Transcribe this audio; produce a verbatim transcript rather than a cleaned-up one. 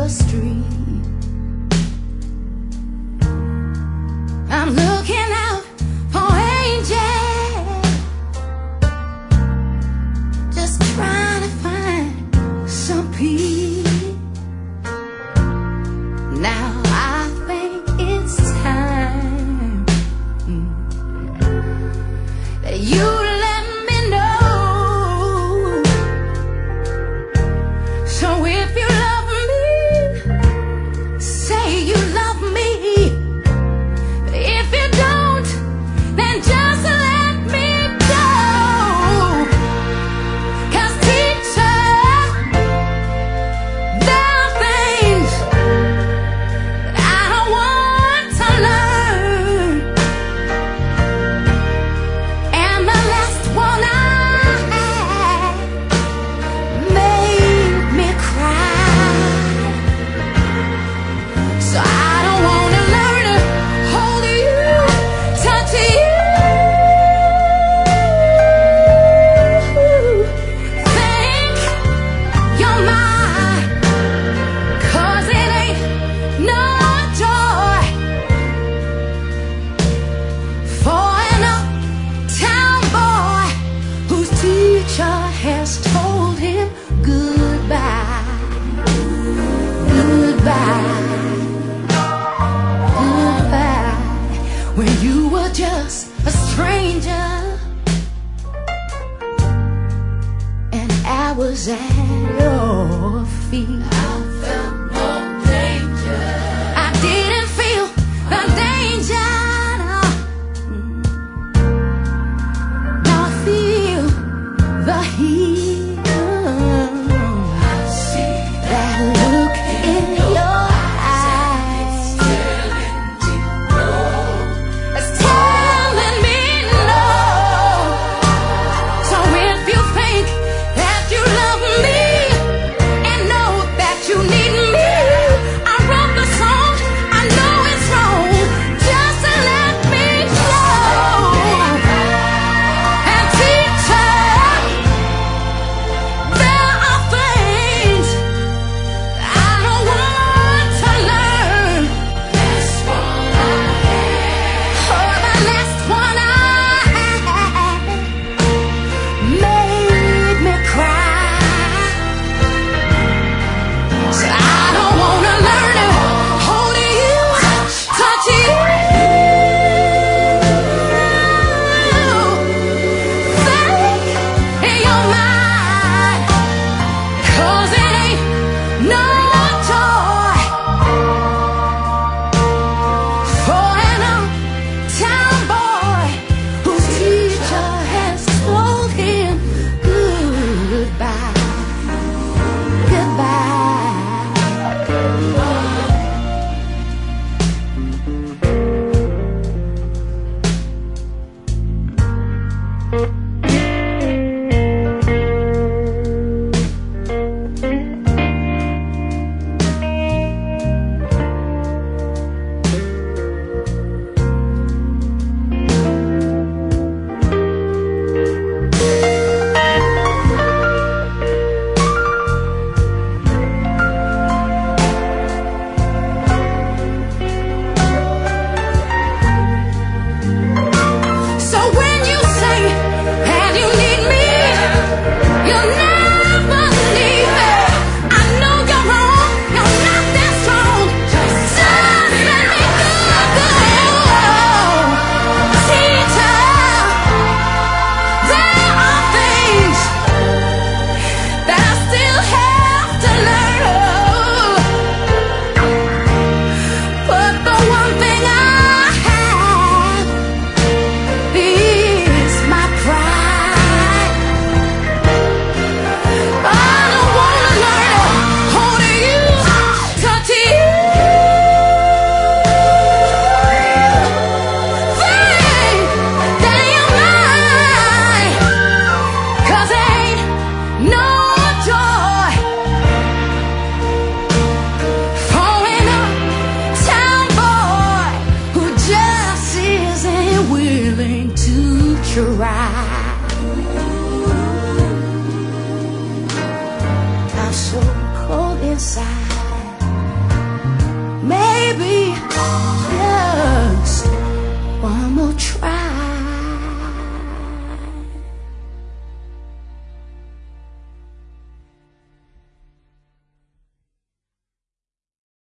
the street. I'm looking out for angels, just trying to find some peace. Now I think it's time mm, that you let me know. So if you love me, say you love me. But if you don't, then just let me go. 'Cause teacher, there are things that I don't want to learn. And the last one I had made me cry. So I don't want to learn to hold you, touch you, think you're mine. 'Cause it ain't no joy for an uptown boy whose teacher has told him goodbye, goodbye, goodbye, when you were just a stranger and I was at your feet. I felt no danger. I didn't feel the danger. No. Now I feel the heat. I see that look in your eyes. It's telling me no. So if you think that you love me and know that you need me, I wrote the song. I know it's wrong. Just to let me know. And teacher, there are things that I don't want to learn. That's what I had. Oh, the last one I had made me cry. So I don't want to learn to hold you, touch you, think you're mine. 'Cause it ain't no joy for an uptown boy whose teacher has told him goodbye, goodbye. So when you say and you need me, you'll never leave me. I know you're wrong, you're not that strong. Just let me go. Teacher, there are things that I still have to learn. But the one thing I have is my pride. I don't wanna learn to hold you, touch you, think that you're mine. 'Cause ain't no joy for an uptown boy who just isn't willing to try. I'm so cold inside. Yeah.